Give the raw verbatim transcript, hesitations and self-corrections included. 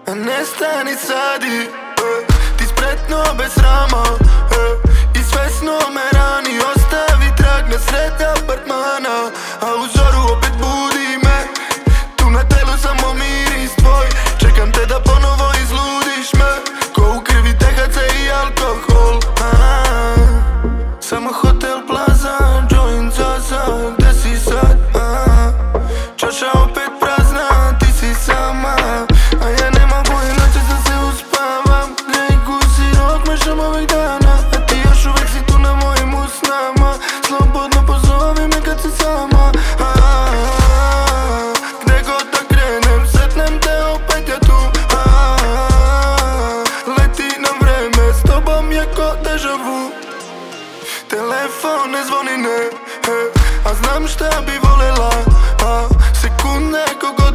A nestani sadi, eh, ti spretno bez rama, eh, i svesno me rani. Ostavi trag na sred apartmana, a u zoru opet budi me. Tu na telu samo miris tvoj, čekam te da ponovo izludiš me. Ko u krvi te ha ce i alkohol, a, samo hotel plaza, joint zaza. Gde si sad, a, čaša opet prazna, ti si sama. A ja ne mogu i noćas da se uspavam. Neku sirok mešam ovih dana, a ti još uvek si tu na mojim usnama. Slobodno pozovi me kad si sama, a, a, gde god da krenem, setnem te opet ja tu, a, a, leti nam vreme, s tobom je ko deja vu. Telefon ne zvoni, ne, he, a znam šta bi volela, a, sekunde kogod